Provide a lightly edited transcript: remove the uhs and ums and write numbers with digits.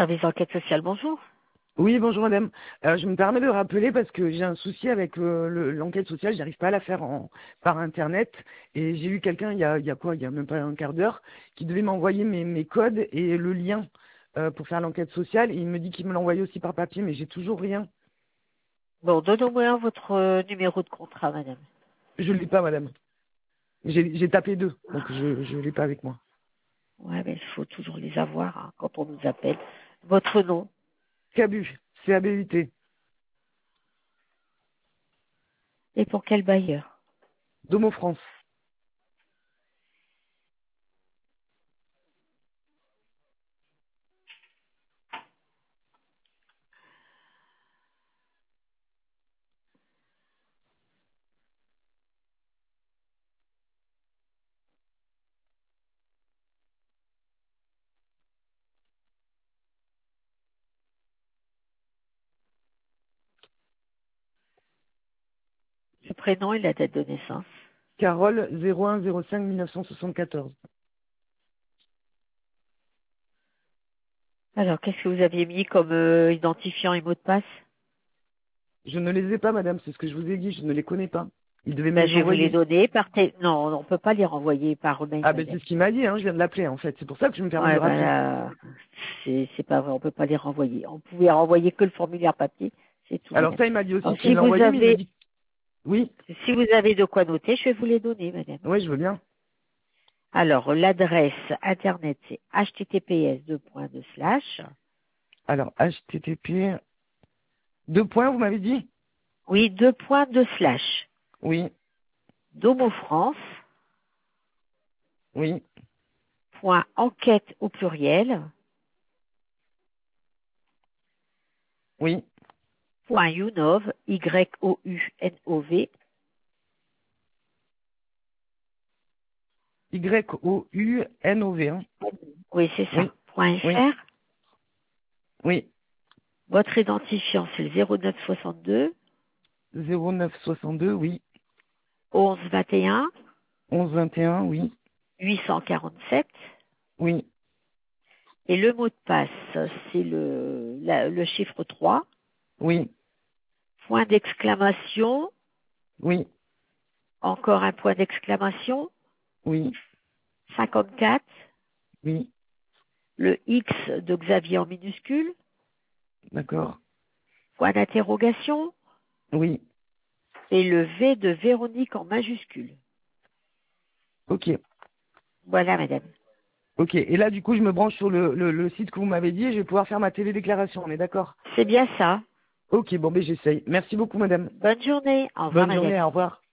Service d'enquête sociale, bonjour. Oui, bonjour madame. Je me permets de rappeler parce que j'ai un souci avec l'enquête sociale, j'arrive pas à la faire par internet et j'ai eu quelqu'un il y a même pas un quart d'heure qui devait m'envoyer mes codes et le lien pour faire l'enquête sociale et il me dit qu'il me l'envoyait aussi par papier mais j'ai toujours rien. Bon, donnez-moi votre numéro de contrat, madame. Je l'ai pas madame. J'ai tapé deux donc je l'ai pas avec moi. Ouais, mais il faut toujours les avoir hein, quand on nous appelle. Votre nom CABU, CABUT, et pour quel bailleur? Domo France. Le prénom et la date de naissance. Carole 01 05 1974. Alors, qu'est-ce que vous aviez mis comme identifiant et mot de passe? Je ne les ai pas madame, c'est ce que je vous ai dit, je ne les connais pas. Il devait me Ben, les je vais vous les envoyer. donner non, on peut pas les renvoyer par mail, Ah ben madame. c'est ce qu'il m'a dit, hein, je viens de l'appeler en fait. C'est pour ça que je me permets de Ouais, ben rappeler. là, c'est pas vrai, on peut pas les renvoyer. On pouvait renvoyer que le formulaire papier, c'est tout, Alors madame. ça, il m'a dit aussi Alors, qu'il me l'a envoyé, mais il m'a dit oui, si vous avez de quoi noter, je vais vous les donner, madame. oui, je veux bien. Alors, l'adresse internet, c'est https://. Alors HTTP, deux points, vous m'avez dit? Oui, // Oui, domofrance.enquête oui, au pluriel, oui, .younov, YOUNOV, YOUNOV, hein. oui, c'est ça, Oui, oui, .fr. oui. Votre identifiant, c'est le 0962 0962, oui. 11 21 11 21, oui, 847. oui, Et le mot de passe, c'est le chiffre 3, oui, point d'exclamation, oui, encore un point d'exclamation, oui, 54, oui, le X de Xavier en minuscule, d'accord. point d'interrogation, Oui, et le V de Véronique en majuscule. ok. Voilà, madame. Ok, et là du coup je me branche sur le site que vous m'avez dit et je vais pouvoir faire ma télédéclaration, on est d'accord? C'est bien ça. Ok, bon ben j'essaye. Merci beaucoup madame. Bonne journée. Au revoir, Bonne madame. journée, au revoir.